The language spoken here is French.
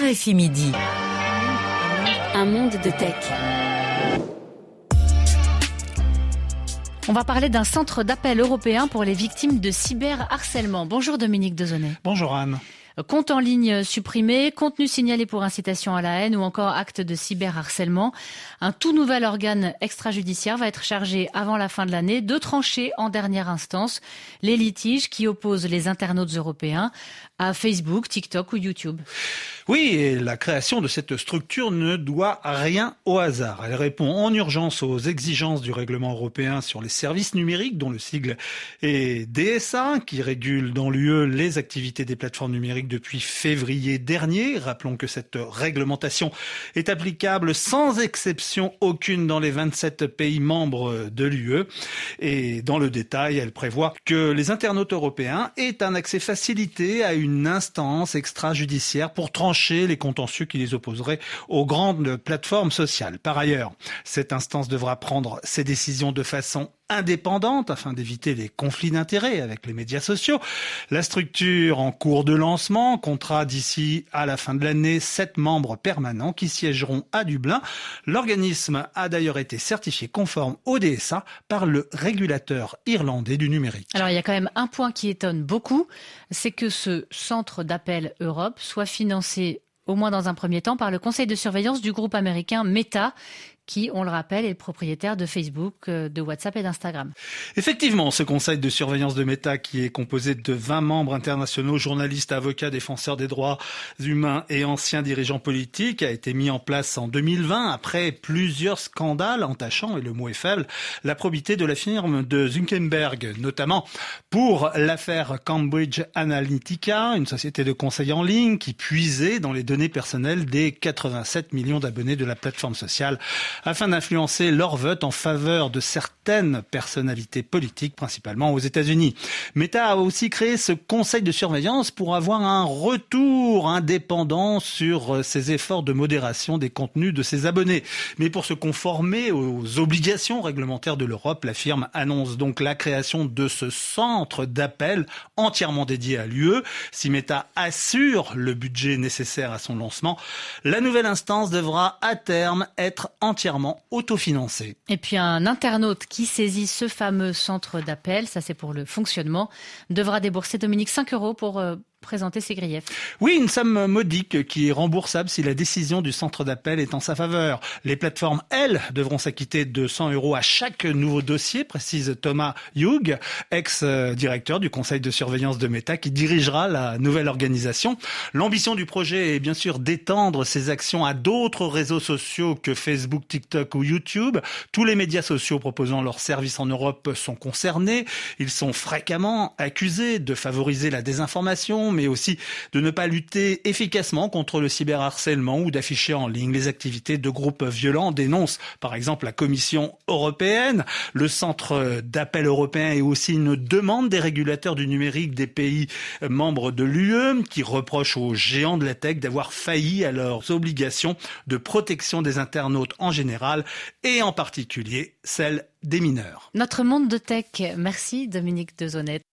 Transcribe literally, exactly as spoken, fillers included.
R F I Midi. Un monde de tech. On va parler d'un centre d'appel européen pour les victimes de cyberharcèlement. Bonjour Dominique Dezonnet. Bonjour Anne. Compte en ligne supprimé, contenu signalé pour incitation à la haine ou encore acte de cyberharcèlement. Un tout nouvel organe extrajudiciaire va être chargé avant la fin de l'année de trancher en dernière instance les litiges qui opposent les internautes européens à Facebook, TikTok ou YouTube. Oui, et la création de cette structure ne doit rien au hasard. Elle répond en urgence aux exigences du règlement européen sur les services numériques, dont le sigle est D S A, qui régule dans l'U E les activités des plateformes numériques depuis février dernier. Rappelons que cette réglementation est applicable sans exception aucune dans les vingt-sept pays membres de l'U E. Et dans le détail, elle prévoit que les internautes européens aient un accès facilité à une instance extrajudiciaire pour trancher les contentieux qui les opposeraient aux grandes plateformes sociales. Par ailleurs, cette instance devra prendre ses décisions de façon indépendante afin d'éviter les conflits d'intérêts avec les médias sociaux. La structure en cours de lancement comptera d'ici à la fin de l'année sept membres permanents qui siégeront à Dublin. L'organisme a d'ailleurs été certifié conforme au D S A par le régulateur irlandais du numérique. Alors il y a quand même un point qui étonne beaucoup, c'est que ce centre d'appel Europe soit financé au moins dans un premier temps par le conseil de surveillance du groupe américain Meta, qui, on le rappelle, est le propriétaire de Facebook, de WhatsApp et d'Instagram. Effectivement, ce conseil de surveillance de Meta, qui est composé de vingt membres internationaux, journalistes, avocats, défenseurs des droits humains et anciens dirigeants politiques, a été mis en place en deux mille vingt après plusieurs scandales entachant, et le mot est faible, la probité de la firme de Zuckerberg, notamment pour l'affaire Cambridge Analytica, une société de conseil en ligne qui puisait dans les données personnelles des quatre-vingt-sept millions d'abonnés de la plateforme sociale, afin d'influencer leur vote en faveur de certaines personnalités politiques, principalement aux États-Unis. Meta a aussi créé ce conseil de surveillance pour avoir un retour indépendant sur ses efforts de modération des contenus de ses abonnés. Mais pour se conformer aux obligations réglementaires de l'Europe, la firme annonce donc la création de ce centre d'appel entièrement dédié à l'U E. Si Meta assure le budget nécessaire à son lancement, la nouvelle instance devra à terme être entièrement autofinancé. Et puis un internaute qui saisit ce fameux centre d'appel, ça c'est pour le fonctionnement, devra débourser, Dominique, cinq euros pour euh, présenter ses griefs. Oui, une somme modique qui est remboursable si la décision du centre d'appel est en sa faveur. Les plateformes, elles, devront s'acquitter de cent euros à chaque nouveau dossier, précise Thomas Hughes, ex-directeur du conseil de surveillance de Meta, qui dirigera la nouvelle organisation. L'ambition du projet est bien sûr d'étendre ses actions à d'autres réseaux sociaux que Facebook, TikTok ou YouTube. Tous les médias sociaux proposant leurs services en Europe sont concernés. Ils sont fréquemment accusés de favoriser la désinformation, mais aussi de ne pas lutter efficacement contre le cyberharcèlement ou d'afficher en ligne les activités de groupes violents, dénonce par exemple la Commission européenne. Le centre d'appel européen est aussi une demande des régulateurs du numérique des pays membres de l'U E qui reprochent aux géants de la tech d'avoir failli à leurs obligations de protection des internautes en général et en particulier celle des mineurs. Notre monde de tech. Merci Dominique Dezonnet.